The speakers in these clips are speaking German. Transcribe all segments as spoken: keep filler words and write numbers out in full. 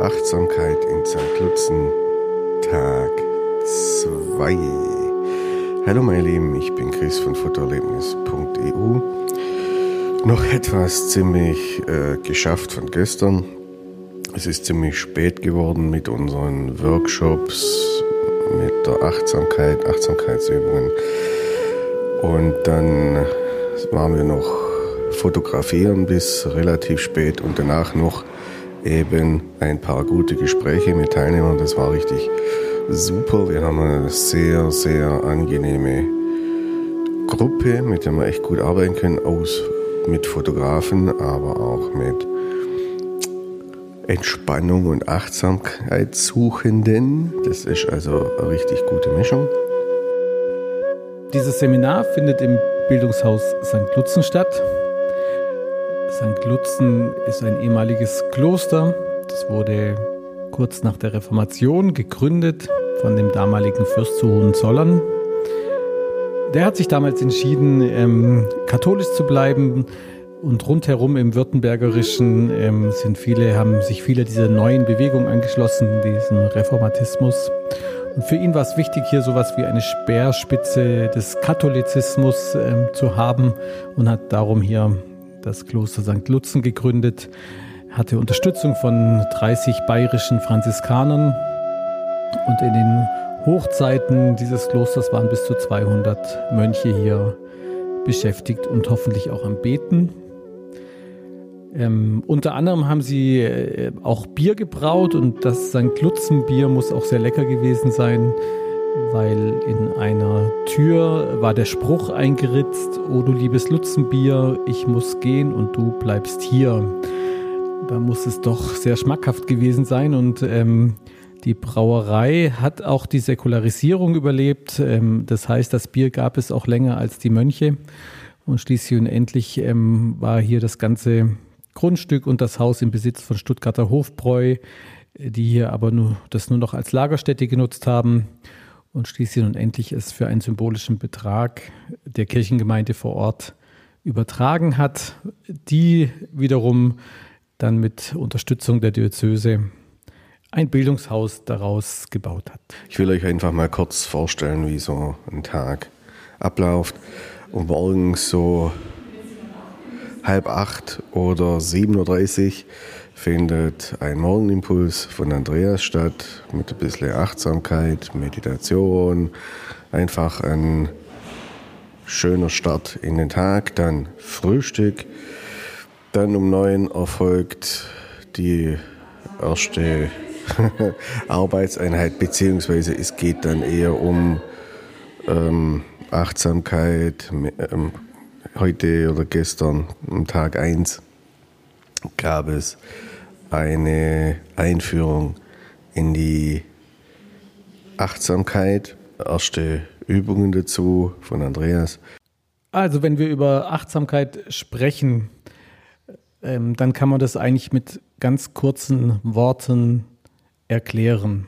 Achtsamkeit in Sankt Lutzen, Tag zwei. Hallo meine Lieben, ich bin Chris von fotoerlebnis punkt e u. Noch etwas ziemlich äh, geschafft von gestern. Es ist ziemlich spät geworden mit unseren Workshops, mit der Achtsamkeit, Achtsamkeitsübungen. Und dann waren wir noch fotografieren bis relativ spät und danach noch eben ein paar gute Gespräche mit Teilnehmern. Das war richtig super. Wir haben eine sehr, sehr angenehme Gruppe, mit der wir echt gut arbeiten können, aus mit Fotografen, aber auch mit Entspannung und Achtsamkeitssuchenden. Das ist also eine richtig gute Mischung. Dieses Seminar findet im Bildungshaus Sankt Lutzen statt. Sankt Lutzen ist ein ehemaliges Kloster. Das wurde kurz nach der Reformation gegründet von dem damaligen Fürst zu Hohenzollern. Der hat sich damals entschieden, ähm, katholisch zu bleiben, und rundherum im Württembergerischen ähm, sind viele, haben sich viele dieser neuen Bewegungen angeschlossen, diesem Reformatismus. Und für ihn war es wichtig, hier sowas wie eine Speerspitze des Katholizismus ähm, zu haben und hat darum hier das Kloster Sankt Lutzen gegründet, hatte Unterstützung von dreißig bayerischen Franziskanern und in den Hochzeiten dieses Klosters waren bis zu zweihundert Mönche hier beschäftigt und hoffentlich auch am Beten. Ähm, unter anderem haben sie äh, auch Bier gebraut und das Sankt Lutzen Bier muss auch sehr lecker gewesen sein, weil in einer Tür war der Spruch eingeritzt: "O du liebes Lutzenbier, ich muss gehen und du bleibst hier." Da muss es doch sehr schmackhaft gewesen sein und ähm, die Brauerei hat auch die Säkularisierung überlebt. Ähm, das heißt, das Bier gab es auch länger als die Mönche und schließlich und endlich ähm, war hier das ganze Grundstück und das Haus im Besitz von Stuttgarter Hofbräu, die hier aber nur, das nur noch als Lagerstätte genutzt haben. Und schließlich und endlich es für einen symbolischen Betrag der Kirchengemeinde vor Ort übertragen hat, die wiederum dann mit Unterstützung der Diözese ein Bildungshaus daraus gebaut hat. Ich will euch einfach mal kurz vorstellen, wie so ein Tag abläuft. Und morgens so halb acht oder sieben Uhr dreißig findet ein Morgenimpuls von Andreas statt, mit ein bisschen Achtsamkeit, Meditation, einfach ein schöner Start in den Tag, dann Frühstück, dann um neun erfolgt die erste Arbeitseinheit, beziehungsweise es geht dann eher um ähm, Achtsamkeit. Ähm, heute oder gestern, am Tag eins, gab es eine Einführung in die Achtsamkeit, erste Übungen dazu von Andreas. Also wenn wir über Achtsamkeit sprechen, ähm, dann kann man das eigentlich mit ganz kurzen Worten erklären.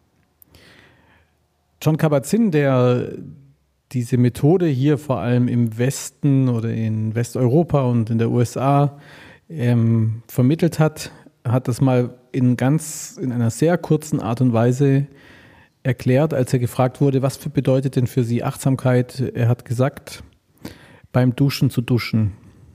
Jon Kabat-Zinn, der diese Methode hier vor allem im Westen oder in Westeuropa und in der U S A ähm, vermittelt hat, hat das mal in ganz, in einer sehr kurzen Art und Weise erklärt, als er gefragt wurde, was für bedeutet denn für Sie Achtsamkeit? Er hat gesagt, beim Duschen zu duschen.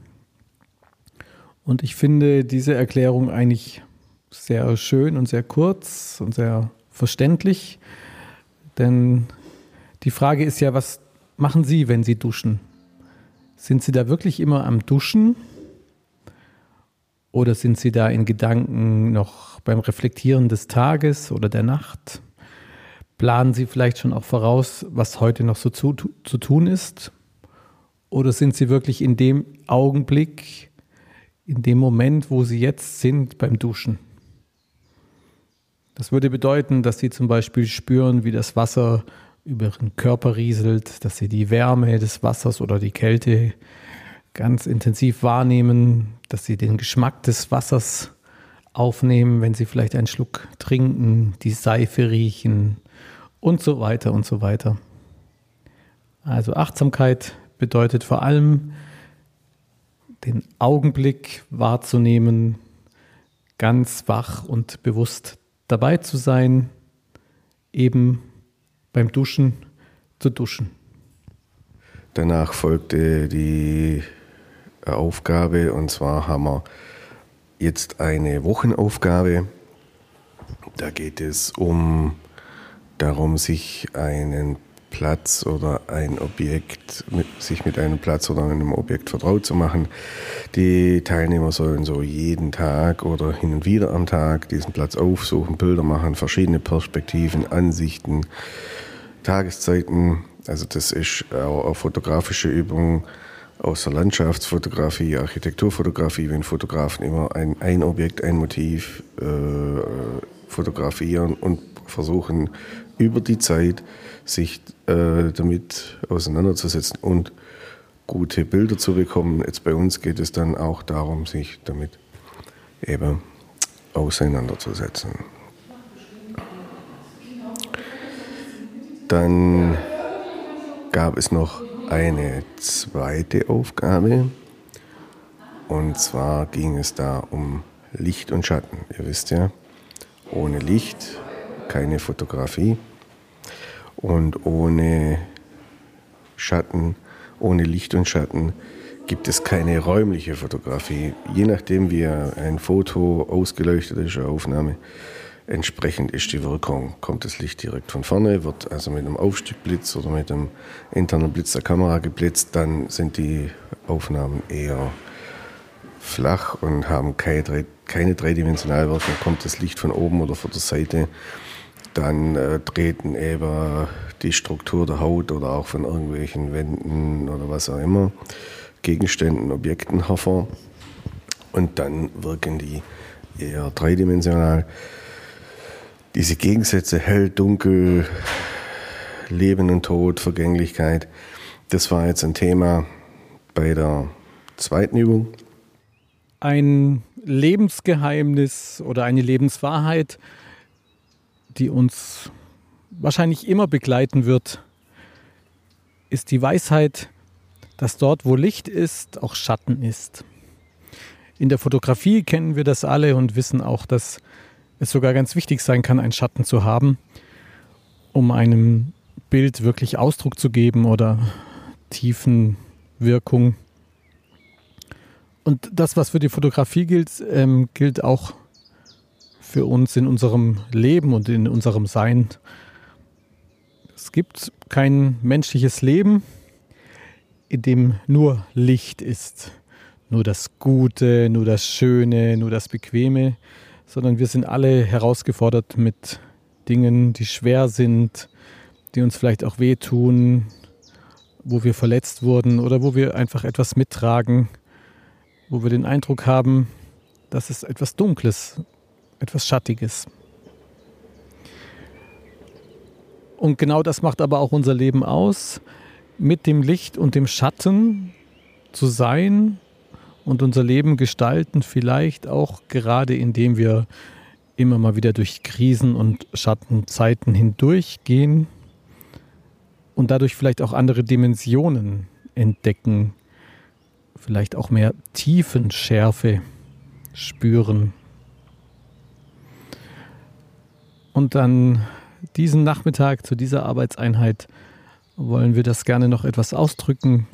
Und ich finde diese Erklärung eigentlich sehr schön und sehr kurz und sehr verständlich, denn die Frage ist ja, was machen Sie, wenn Sie duschen? Sind Sie da wirklich immer am Duschen? Oder sind Sie da in Gedanken noch beim Reflektieren des Tages oder der Nacht? Planen Sie vielleicht schon auch voraus, was heute noch so zu, zu tun ist? Oder sind Sie wirklich in dem Augenblick, in dem Moment, wo Sie jetzt sind, beim Duschen? Das würde bedeuten, dass Sie zum Beispiel spüren, wie das Wasser über Ihren Körper rieselt, dass Sie die Wärme des Wassers oder die Kälte ganz intensiv wahrnehmen, dass Sie den Geschmack des Wassers aufnehmen, wenn Sie vielleicht einen Schluck trinken, die Seife riechen und so weiter und so weiter. Also Achtsamkeit bedeutet vor allem, den Augenblick wahrzunehmen, ganz wach und bewusst dabei zu sein, eben beim Duschen zu duschen. Danach folgte die Aufgabe, und zwar haben wir jetzt eine Wochenaufgabe. Da geht es um darum, sich einen Platz oder ein Objekt, mit, sich mit einem Platz oder einem Objekt vertraut zu machen. Die Teilnehmer sollen so jeden Tag oder hin und wieder am Tag diesen Platz aufsuchen, Bilder machen, verschiedene Perspektiven, Ansichten, Tageszeiten. Also das ist auch eine fotografische Übung aus der Landschaftsfotografie, Architekturfotografie, wenn Fotografen immer ein, ein Objekt, ein Motiv äh, fotografieren und versuchen über die Zeit sich äh, damit auseinanderzusetzen und gute Bilder zu bekommen. Jetzt bei uns geht es dann auch darum, sich damit eben auseinanderzusetzen. Dann gab es noch eine zweite Aufgabe, und zwar ging es da um Licht und Schatten. Ihr wisst ja, ohne Licht keine Fotografie und ohne Schatten, ohne Licht und Schatten gibt es keine räumliche Fotografie. Je nachdem, wie ein Foto ausgeleuchtet ist, eine Aufnahme, entsprechend ist die Wirkung. Kommt das Licht direkt von vorne, wird also mit einem Aufstiegblitz oder mit einem internen Blitz der Kamera geblitzt, dann sind die Aufnahmen eher flach und haben keine, keine Dreidimensionalwirkung. Kommt das Licht von oben oder von der Seite, dann äh, treten eben die Struktur der Haut oder auch von irgendwelchen Wänden oder was auch immer, Gegenständen, Objekten hervor. Und dann wirken die eher dreidimensional. Diese Gegensätze, hell, dunkel, Leben und Tod, Vergänglichkeit, das war jetzt ein Thema bei der zweiten Übung. Ein Lebensgeheimnis oder eine Lebenswahrheit, die uns wahrscheinlich immer begleiten wird, ist die Weisheit, dass dort, wo Licht ist, auch Schatten ist. In der Fotografie kennen wir das alle und wissen auch, dass es sogar ganz wichtig sein kann, einen Schatten zu haben, um einem Bild wirklich Ausdruck zu geben oder Tiefenwirkung. Und das, was für die Fotografie gilt, ähm, gilt auch für uns in unserem Leben und in unserem Sein. Es gibt kein menschliches Leben, in dem nur Licht ist, nur das Gute, nur das Schöne, nur das Bequeme, sondern wir sind alle herausgefordert mit Dingen, die schwer sind, die uns vielleicht auch wehtun, wo wir verletzt wurden oder wo wir einfach etwas mittragen, wo wir den Eindruck haben, dass es etwas Dunkles, etwas Schattiges. Und genau das macht aber auch unser Leben aus, mit dem Licht und dem Schatten zu sein und unser Leben gestalten, vielleicht auch gerade indem wir immer mal wieder durch Krisen und Schattenzeiten hindurchgehen und dadurch vielleicht auch andere Dimensionen entdecken, vielleicht auch mehr Tiefenschärfe spüren. Und dann diesen Nachmittag zu dieser Arbeitseinheit wollen wir das gerne noch etwas ausdrücken,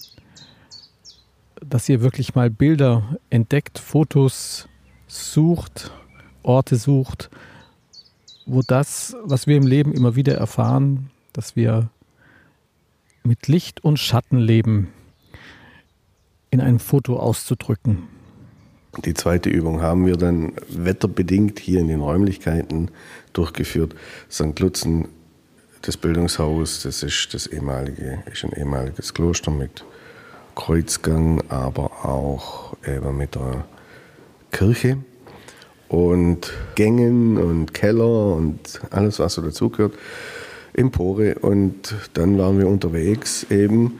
dass ihr wirklich mal Bilder entdeckt, Fotos sucht, Orte sucht, wo das, was wir im Leben immer wieder erfahren, dass wir mit Licht und Schatten leben, in einem Foto auszudrücken. Die zweite Übung haben wir dann wetterbedingt hier in den Räumlichkeiten durchgeführt. Sankt Lutzen, das Bildungshaus, das ist das ehemalige, ist ein ehemaliges Kloster mit Kreuzgang, aber auch eben mit der Kirche und Gängen und Keller und alles, was so dazugehört, Empore. Und dann waren wir unterwegs, eben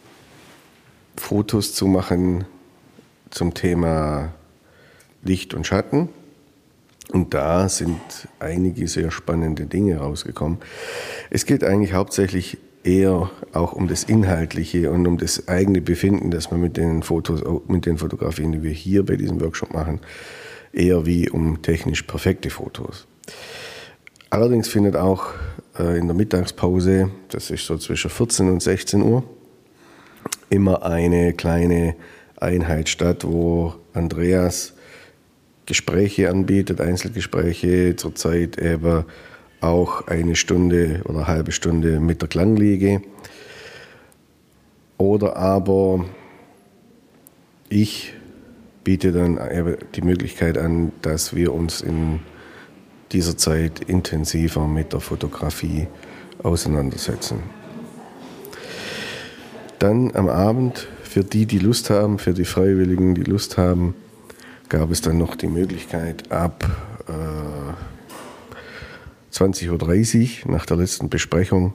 Fotos zu machen zum Thema Licht und Schatten. Und da sind einige sehr spannende Dinge rausgekommen. Es geht eigentlich hauptsächlich eher auch um das Inhaltliche und um das eigene Befinden, das man mit den Fotos, mit den Fotografien, die wir hier bei diesem Workshop machen, eher wie um technisch perfekte Fotos. Allerdings findet auch äh, in der Mittagspause, das ist so zwischen vierzehn und sechzehn Uhr, immer eine kleine Einheit statt, wo Andreas Gespräche anbietet, Einzelgespräche, zurzeit eben auch eine Stunde oder eine halbe Stunde mit der Klangliege. Oder aber ich biete dann eben die Möglichkeit an, dass wir uns in dieser Zeit intensiver mit der Fotografie auseinandersetzen. Dann am Abend, für die, die Lust haben, für die Freiwilligen, die Lust haben, gab es dann noch die Möglichkeit, ab äh, zwanzig Uhr dreißig nach der letzten Besprechung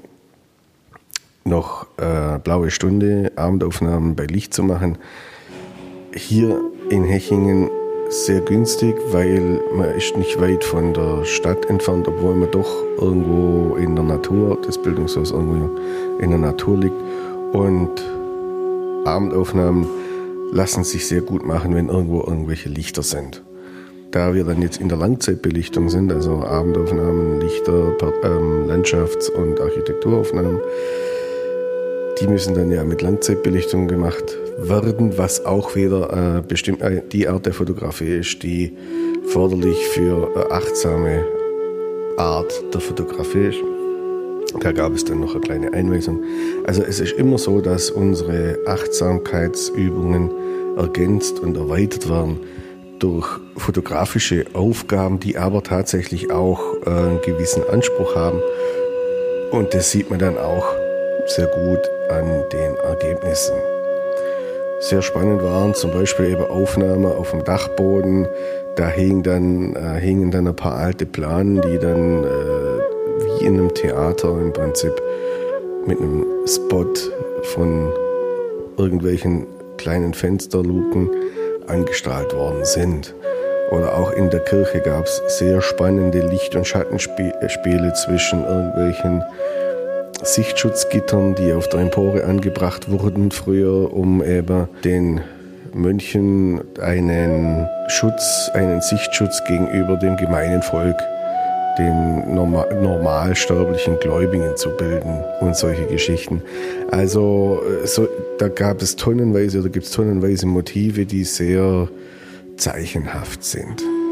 noch äh, blaue Stunde, Abendaufnahmen bei Licht zu machen. Hier in Hechingen sehr günstig, weil man ist nicht weit von der Stadt entfernt, obwohl man doch irgendwo in der Natur, das Bildungshaus irgendwo in der Natur liegt. Und Abendaufnahmen lassen sich sehr gut machen, wenn irgendwo irgendwelche Lichter sind. Da wir dann jetzt in der Langzeitbelichtung sind, also Abendaufnahmen, Lichter, ähm, Landschafts- und Architekturaufnahmen, die müssen dann ja mit Langzeitbelichtung gemacht werden, was auch wieder äh, bestimmt äh, die Art der Fotografie ist, die förderlich für eine achtsame Art der Fotografie ist. Da gab es dann noch eine kleine Einweisung. Also es ist immer so, dass unsere Achtsamkeitsübungen ergänzt und erweitert werden durch fotografische Aufgaben, die aber tatsächlich auch äh, einen gewissen Anspruch haben. Und das sieht man dann auch sehr gut an den Ergebnissen. Sehr spannend waren zum Beispiel eben Aufnahmen auf dem Dachboden. Da hingen dann, äh, hingen dann ein paar alte Planen, die dann äh, wie in einem Theater im Prinzip mit einem Spot von irgendwelchen kleinen Fensterluken angestrahlt worden sind. Oder auch in der Kirche gab es sehr spannende Licht- und Schattenspiele zwischen irgendwelchen Sichtschutzgittern, die auf der Empore angebracht wurden früher, um eben den Mönchen einen Schutz, einen Sichtschutz gegenüber dem gemeinen Volk, den normal, normalsterblichen Gläubigen zu bilden und solche Geschichten. Also so, da gab es tonnenweise oder gibt es tonnenweise Motive, die sehr zeichenhaft sind.